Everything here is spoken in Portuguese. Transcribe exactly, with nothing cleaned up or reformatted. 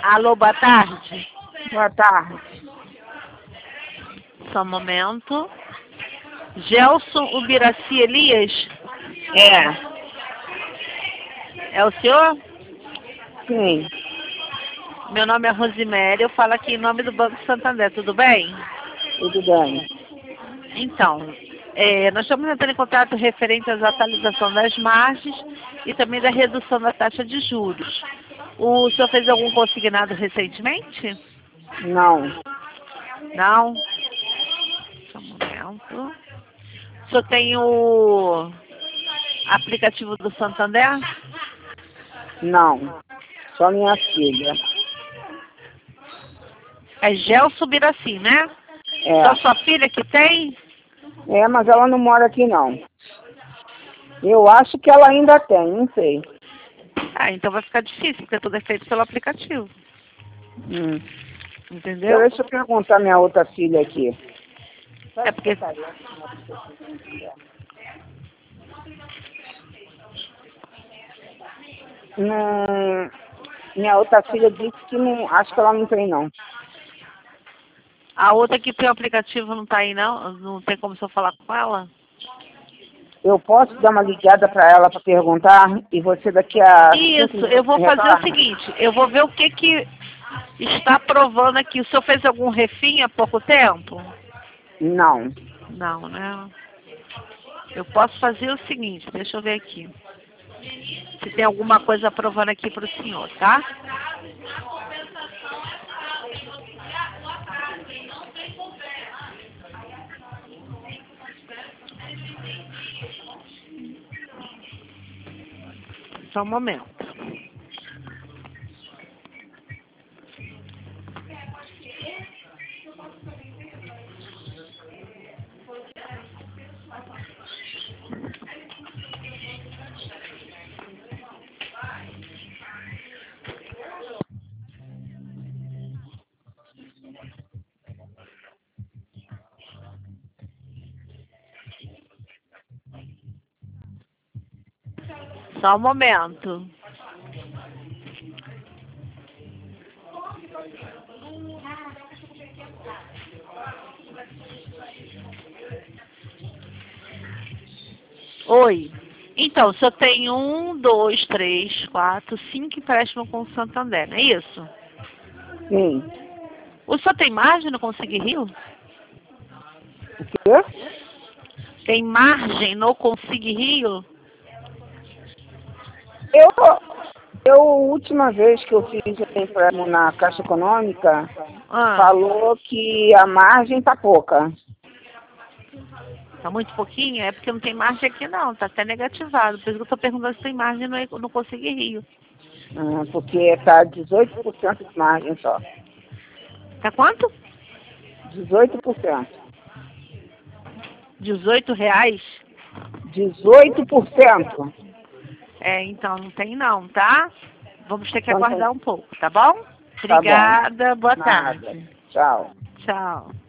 Alô, boa tarde. Boa tarde. Só um momento. Gelson Ubiraci Elias? É. É o senhor? Sim. Meu nome é Rosiméria, eu falo aqui em nome do Banco Santander, tudo bem? Tudo bem. Então, é, nós estamos entrando em contato referente às atualizações das margens e também da redução da taxa de juros. O senhor fez algum consignado recentemente? Não. Não? Só um momento. O senhor tem o aplicativo do Santander? Não. Só minha filha. É Gelson Ubiraci, né? É. Só sua filha que tem? É, mas ela não mora aqui não. Eu acho que ela ainda tem, não sei. Ah, então vai ficar difícil, porque tudo é feito pelo aplicativo. Hum. Entendeu? Deixa eu perguntar à minha outra filha aqui. É porque... Hum, minha outra filha disse que não, acho que ela não tem não. A outra que tem o aplicativo não tá aí, não? Não tem como o senhor falar com ela? Eu posso dar uma ligada para ela para perguntar e você daqui a Isso, cinco eu minutos vou me fazer o retorna? seguinte, eu vou ver o que que está provando aqui. O senhor fez algum refim há pouco tempo? Não. Não, né? Eu posso fazer o seguinte, deixa eu ver aqui. Se tem alguma coisa provando aqui para o senhor, tá? Só um momento. Só um momento. Oi. Então, o senhor tem um, dois, três, quatro, cinco empréstimos com o Santander, não é isso? Sim. O senhor tem margem no Consig Rio? O quê? Tem margem no Consig Rio? Eu, eu, última vez que eu fiz o empréstimo na Caixa Econômica, Ah, falou que a margem tá pouca. tá muito pouquinho? É porque não tem margem aqui não, tá até negativado. Por isso que eu tô perguntando se tem margem no, no Consig Rio. Ah, porque tá dezoito por cento de margem só. Tá quanto? dezoito por cento. dezoito reais? dezoito por cento. É, então não tem não, tá? Vamos ter que Então, aguardar um pouco, tá bom? tá bom. Obrigada, boa Nada. tarde. Tchau. Tchau.